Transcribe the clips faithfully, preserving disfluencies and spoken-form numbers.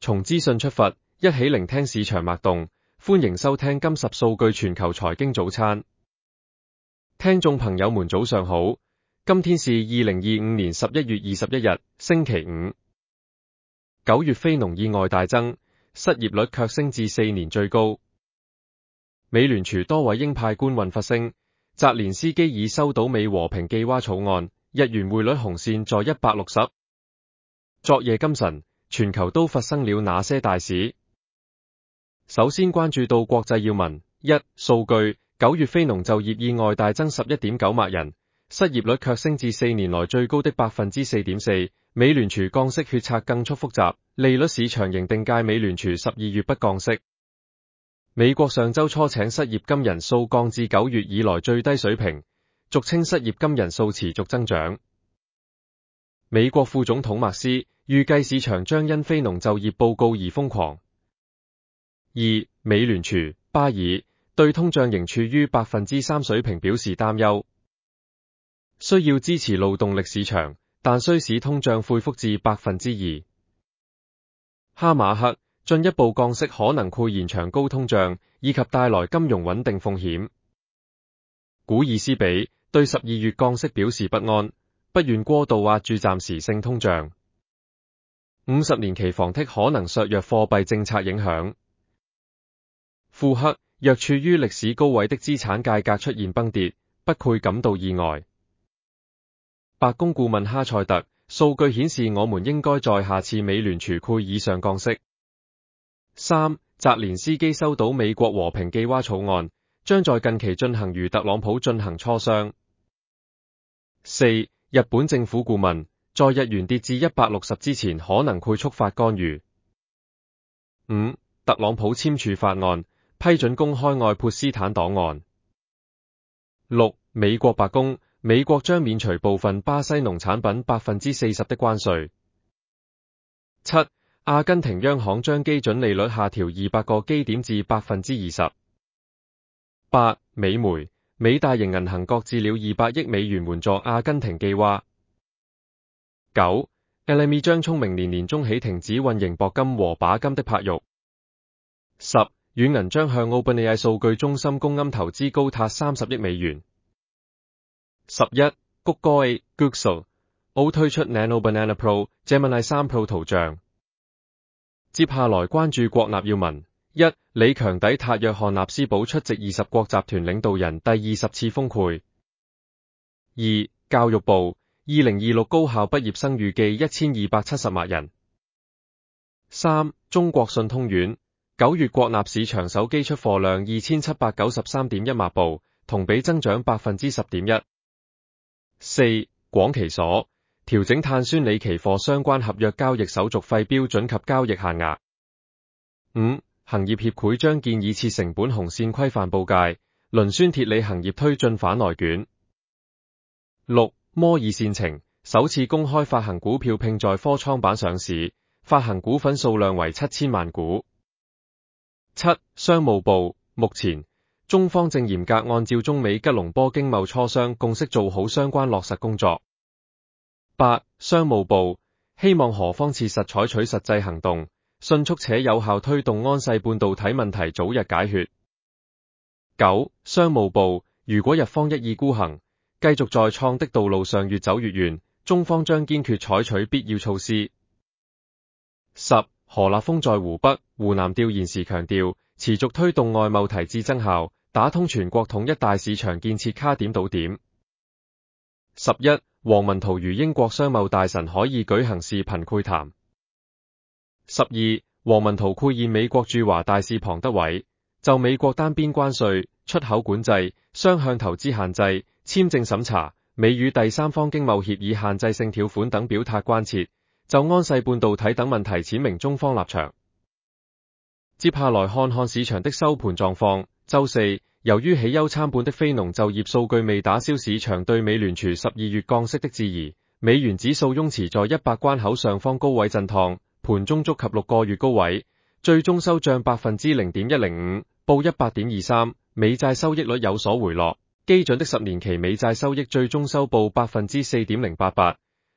從資訊出發，一起聆聽市場脈動。歡迎收聽今十數據全球財經早餐。聽眾朋友們早上好，今天是二零二五年十一月二十一日，星期五。九月非農意外大增，失業率卻升至四年最高。美聯儲多位鷹派官員發聲，澤連斯基已收到美和平寄娃草案，日元匯率紅線在一百六十。昨夜今晨，全球都發生了哪些大事？首先關注到國際要聞：一、數據，九月非農就業意外大增 十一點九萬人，失業率卻升至四年來最高的 百分之四點四。美聯儲降息決策更速複雜，利率市場仍定界美聯儲十二月不降息。美國上周初請失業金人數降至九月以來最低水平，俗稱失業金人數持續增長。美國副總統麥斯預計市場將因非農就業報告而瘋狂。二、美聯儲巴爾對通脹仍處於百分之三水平表示擔憂，需要支持勞動力市場，但需使通脹恢復至百分之二。哈馬克進一步降息可能會延長高通脹，以及帶來金融穩定風險。古爾斯比對十二月降息表示不安，不願過度壓住暫時性通脹。五十年期房息可能削弱貨幣政策影響。庫克若處於歷史高位的資產價格出現崩跌，不會感到意外。白宮顧問哈塞特，數據顯示我們應該在下次美聯儲會議上降息。三、澤連斯基收到美國和平寄娃草案，將在近期進行與特朗普進行磋商。四、日本政府顧問，在日元跌至一百六十之前可能會觸發干預。五、特朗普簽署法案，批准公開愛潑斯坦檔案。六、美國白宮，美國將免除部分巴西農產品百分之四十的關稅。七、阿根廷央行將基準利率下調二百個基點至百分之二十。八、美媒，美大型銀行擱置了二百億美元援助阿根廷寄娃。九、L M E 將聰明年年中起停止運營鉑金和把金的拍肉。十、軟銀將向 OpenAI 數據中心公庵投資高達三十億美元。十一、谷歌 A、Google 澳推出 Nano Banana Pro Gemini 三 Pro 圖像。接下來關注國納要聞：一、李強抵達約翰納斯堡出席二十國集團領導人第二十次峰會。二、教育部二零二六高校畢業生預計一千二百七十萬人。三、中國信通院九月國納市場手機出貨量二千七百九十三點一萬部，同比增長百分之十點一。四、廣期所調整碳酸鋰期貨相關合約交易手續費標準及交易限額。五、行業協會將建議設成本紅線規範報價，磷酸鐵鋰行業推進反內卷。六、摩爾線程首次公開發行股票並在科創板上市，發行股份數量為七千萬股。七、商務部目前中方正嚴格按照中美吉隆坡經貿磋商共識做好相關落實工作。八、商務部希望何方切實採取實際行動，迅速且有效推動安世半導體問題早日解決。九、商務部如果日方一意孤行，繼續在創的道路上越走越遠，中方將堅決採取必要措施。十、何立峰在湖北、湖南調研時強調，持續推動外貿提質增效，打通全國統一大市場建設卡點到點。十一、王文濤與英國商貿大臣可以舉行視頻會談。十二、王文濤會見美國駐華大使龐德偉，就美國單邊關稅、出口管制、雙向投資限制、簽證審查、美與第三方經貿協議限制性條款等表達關切，就安世半導體等問題闡明中方立場。接下來看看市場的收盤狀況。周四，由於喜憂參半的非農就業數據未打消市場對美聯儲十二月降息的質疑，美元指數雍持在一百關口上方高位震盪，盤中觸及六個月高位，最終收漲百分之零點一零五，報一百點二三。美債收益率有所回落，基準的十年期美債收益最終收報百分之四點零八八，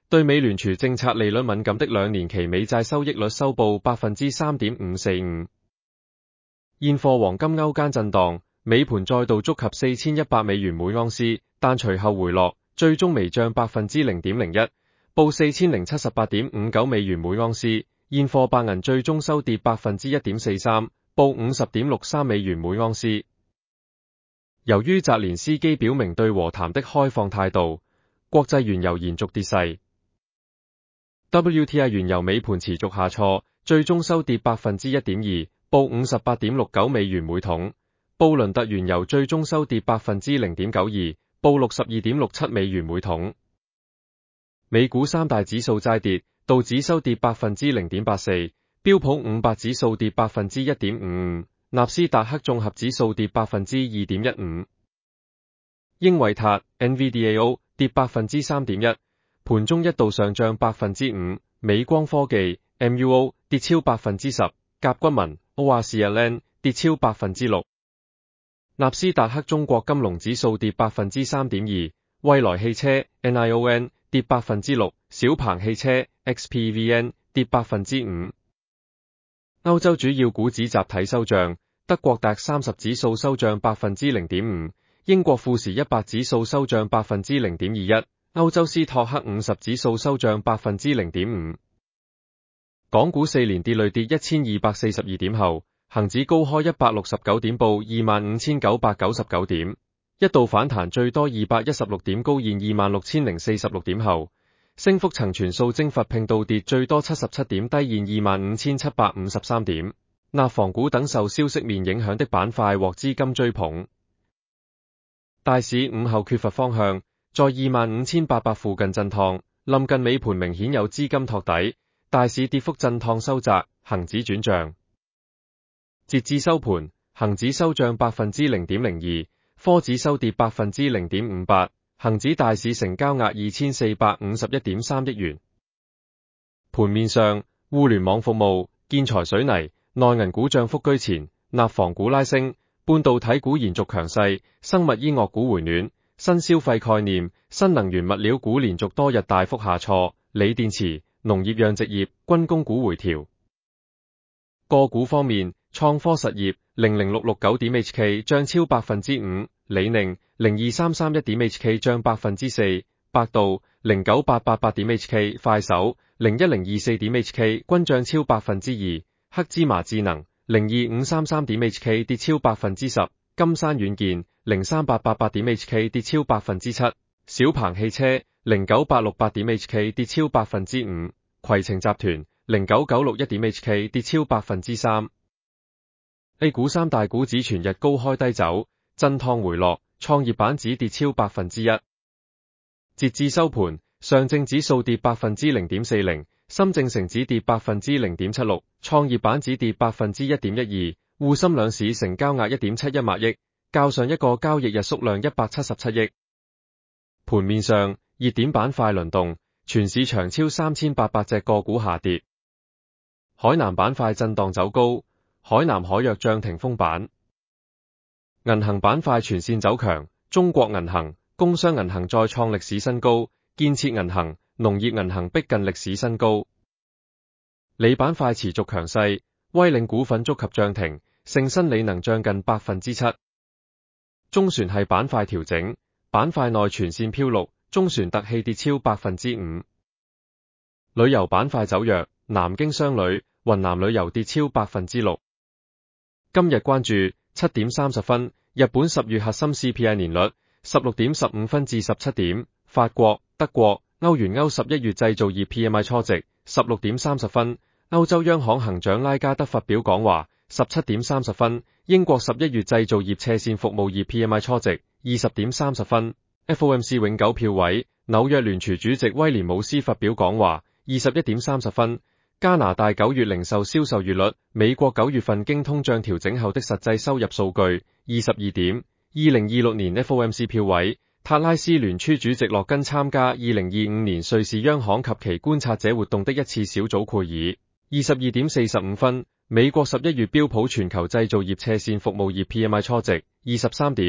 對美聯儲政策利率敏感的兩年期美債收益率收報 百分之三點五四五。現貨黃金歐間震盪，美盤再度觸及四千一百美元每盎司，但隨後回落，最終微漲 百分之零點零一，報四千零七十八點五九美元每盎司。現貨白銀最終收跌 百分之一點四三，報五十點六三美元每盎司。由於澤連斯基表明對和談的開放態度，國際原油延續跌勢。W T I 原油尾盤持續下挫，最終收跌 百分之一點二，報五十八點六九美元每桶。布倫特原油最終收跌 百分之零點九二，報六十二點六七美元每桶。美股三大指數齋跌，道指收跌 百分之零點八四，標普五百指數跌 百分之一點五五，納斯達克綜合指數跌 百分之二點一五。英偉達 N V D A O 跌 百分之三點一。盤中一度上漲百分之五，美光科技 M U O 跌超百分之十，甲骨文 O R C L N 跌超百分之六。納斯達克中國金龍指數跌百分之三點二，蔚來汽車 N I O N 跌百分之六，小鵬汽車 X P V N 跌百分之五。歐洲主要股指集體收漲，德國 D A X 三十指數收漲百分之零點五，英國富時一百指數收漲百分之零點二一。歐洲斯托克五十指數收漲百分之零點五。港股四連跌累跌一千二百四十二點後，恒指高開一百六十九點報二萬五千九百九十九點，一度反彈最多二百一十六點高現二萬六千零四十六點後，升幅曾全數蒸發並倒跌最多七十七點低現二萬五千七百五十三點。納房股等受消息面影響的板塊獲資金追捧。大市午後缺乏方向，在二萬五千八百附近震盪，臨近尾盤明顯有資金托底，大市跌幅震盪收窄，恒指轉漲。截至收盤，恒指收漲百分之零點零二，科指收跌百分之零點五八，恒指大市成交額二千四百五十一點三億元。盤面上，互聯網服務、建材水泥、內銀股漲幅居前，納房股拉升，半導體股延續強勢，生物醫藥股回暖。新消費概念、新能源物料股連續多日大幅下挫，鋰電池、農業養殖業、軍工股回調。個股方面，創科實業零零六六九點 H K 漲超百分之五，李寧零二三三一點 H K 漲百分之四，百度零九八八八點 H K、快手零一零二四點 H K 均漲超百分之二，黑芝麻智能零二五三三點 H K 跌超百分之十。金山軟件零三八八八點 H K 跌超百分之七，小鵬汽車零九八六八點 H K 跌超百分之五，攜程集團零九九六一點 H K 跌超百分之三。A 股三大股指全日高開低走，震盪回落，創業板指跌超百分之一。截至收盤，上證指數跌百分之零點四零，深證成指跌百分之零點七六，創業板指跌百分之一點一二。滬深兩市成交額一點七一萬億，較上一個交易日縮量一百七十七億。盤面上，熱點板塊輪動，全市場超三千八百隻個股下跌。海南板塊震盪走高，海南海藥漲停封板。銀行板塊全線走強，中國銀行、工商銀行再創歷史新高，建設銀行、農業銀行逼近歷史新高。鋰板塊持續強勢，威領股份觸及漲停。盛新鋰能漲近百分之七。中船係板塊調整，板塊內全線飄綠，中船特氣跌超百分之五。旅遊板塊走弱，南京商旅、雲南旅遊跌超百分之六。今日關注七點三十分，日本十月核心 C P I 年率十六點十五分至十七點，法國、德國、歐元歐十一月製造業 P M I 初值十六點三十分，歐洲央行行長拉加德發表講話。十七點三十分，英國十一月製造業斜線服務業 P M I 初值二十點三十分。F O M C 永久票委，紐約聯儲主席威廉姆斯發表講話，二十一點三十分。加拿大九月零售銷售月率，美國九月份經通脹調整後的實際收入數據，二十二點。二零二六年 F O M C 票委，塔拉斯聯儲主席洛根參加二零二五年瑞士央行及其觀察者活動的一次小組會議，二十二點四十五分。美國十一月標普全球製造業斜線服務業 P M I 初值二十三點，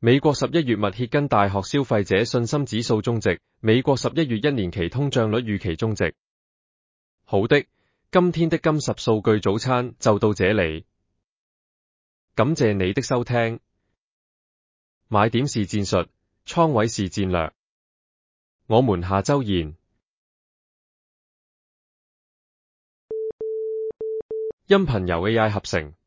美國十一月密歇根大學消費者信心指數終值，美國十一月一年期通脹率預期終值。好的，今天的金十數據早餐就到這裡，感謝你的收聽。買點是戰術，倉位是戰略。我們下周見。音頻由 A I 合成。